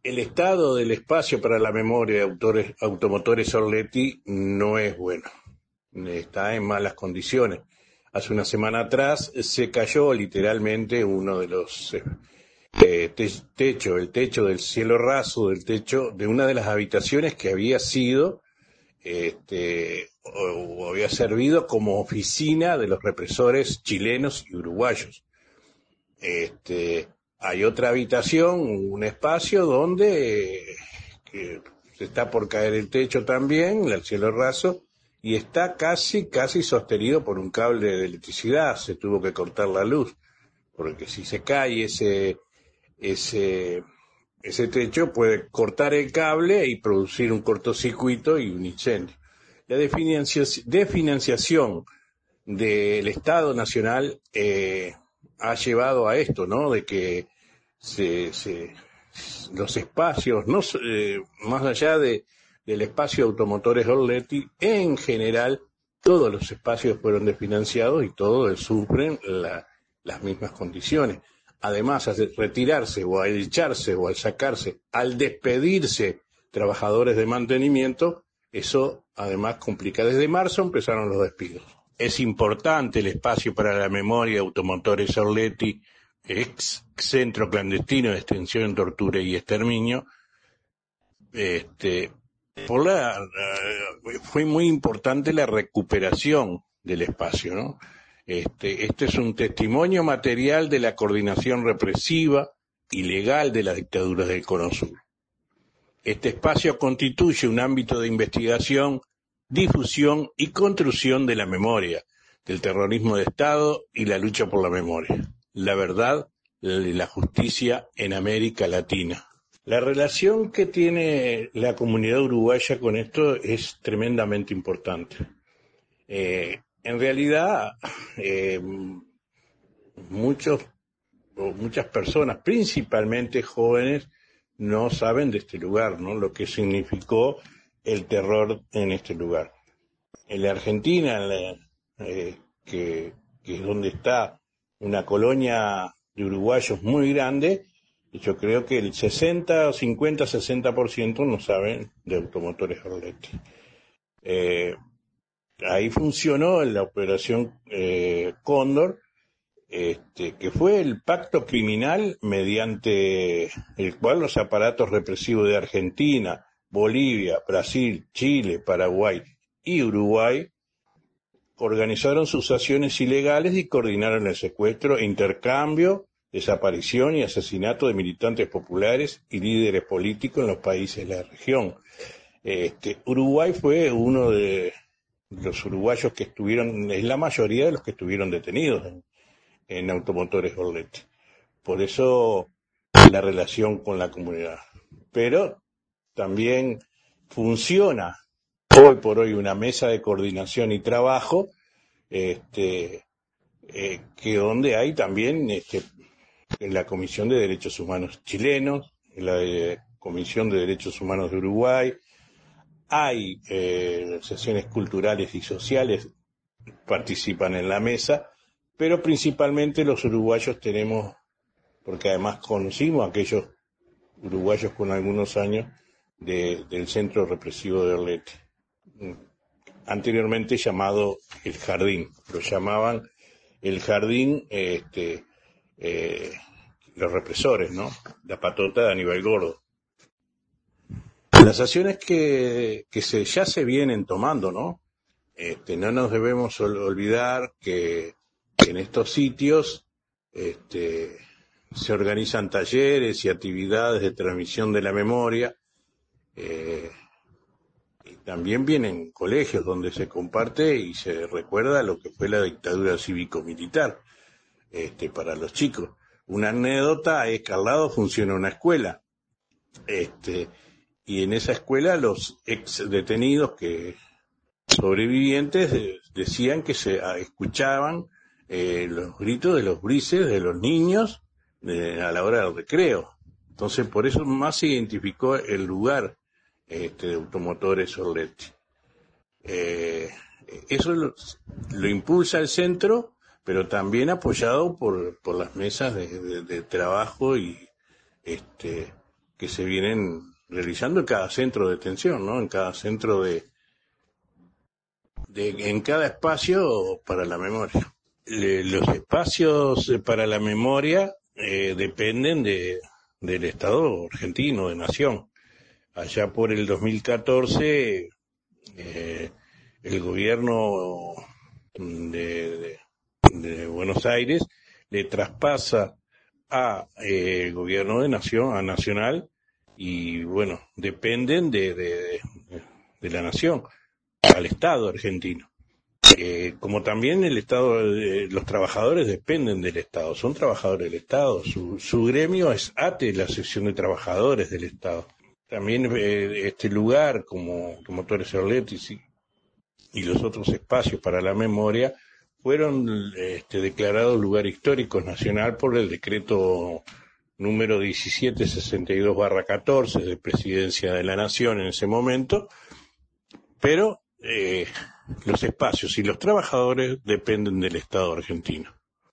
El estado del espacio para la memoria de automotores Orletti no es bueno, está en malas condiciones. Hace una semana atrás se cayó literalmente uno de los el techo del cielo raso, del techo de una de las habitaciones que había sido o había servido como oficina de los represores chilenos y uruguayos. Hay otra habitación, un espacio donde que se está por caer el techo también, el cielo raso, y está casi sostenido por un cable de electricidad. Se tuvo que cortar la luz, porque si se cae ese techo puede cortar el cable y producir un cortocircuito y un incendio. La desfinanciación del Estado Nacional ha llevado a esto, ¿no? De que los espacios, no más allá del espacio de automotores Orletti, en general, todos los espacios fueron desfinanciados y todos sufren las mismas condiciones. Además, al retirarse o al echarse o al sacarse, al despedirse trabajadores de mantenimiento, eso además complica. Desde marzo empezaron los despidos. Es importante el espacio para la memoria de automotores Orletti, ex centro clandestino de extensión, tortura y exterminio. Fue muy importante la recuperación del espacio, ¿no? Este es un testimonio material de la coordinación represiva y legal de las dictaduras del Cono Sur. Este espacio constituye un ámbito de investigación, difusión y construcción de la memoria, del terrorismo de Estado y la lucha por la memoria, la verdad y la justicia en América Latina. La relación que tiene la comunidad uruguaya con esto es tremendamente importante. En realidad, muchas personas, principalmente jóvenes, no saben de este lugar, ¿no? Lo que significó el terror en este lugar. En la Argentina, que es donde está una colonia de uruguayos muy grande, yo creo que el 60% no saben de automotores Orletti. Ahí funcionó la operación Cóndor, que fue el pacto criminal mediante el cual los aparatos represivos de Argentina, Bolivia, Brasil, Chile, Paraguay y Uruguay organizaron sus acciones ilegales y coordinaron el secuestro, intercambio, desaparición y asesinato de militantes populares y líderes políticos en los países de la región. Uruguay fue uno de los uruguayos que estuvieron, es la mayoría de los que estuvieron detenidos en automotores Orletti. Por eso la relación con la comunidad. Pero también funciona hoy por hoy una mesa de coordinación y trabajo, que donde hay también en la Comisión de Derechos Humanos chilenos, en la Comisión de Derechos Humanos de Uruguay, hay sesiones culturales y sociales, participan en la mesa, pero principalmente los uruguayos tenemos, porque además conocimos a aquellos uruguayos con algunos años del centro represivo de Orletti, anteriormente llamado El Jardín, lo llamaban El Jardín los represores, ¿no? La patota de Aníbal Gordo. Las acciones que ya se vienen tomando, ¿no? No nos debemos olvidar que en estos sitios se organizan talleres y actividades de transmisión de la memoria, y también vienen colegios donde se comparte y se recuerda lo que fue la dictadura cívico-militar para los chicos. Una anécdota es que al lado funciona una escuela, y en esa escuela los ex detenidos sobrevivientes decían que se escuchaban los gritos de los brises de los niños a la hora del recreo. Entonces, por eso más se identificó el lugar de automotores Orletti. Eso lo impulsa el centro, pero también apoyado por las mesas de trabajo y que se vienen realizando en cada centro de detención, ¿no? En cada centro en cada espacio para la memoria. Los espacios para la memoria dependen del Estado argentino, de Nación. Allá por el 2014, el gobierno de Buenos Aires le traspasa a el gobierno de Nación, a Nacional, y bueno, dependen de la Nación, al Estado argentino. Como también el Estado, los trabajadores dependen del Estado, son trabajadores del Estado, su gremio es ATE, la sección de trabajadores del Estado. También este lugar, como Torres Orletis y los otros espacios para la memoria, fueron declarados lugar histórico nacional por el decreto número 1762/14 de Presidencia de la Nación en ese momento, pero los espacios y los trabajadores dependen del Estado argentino.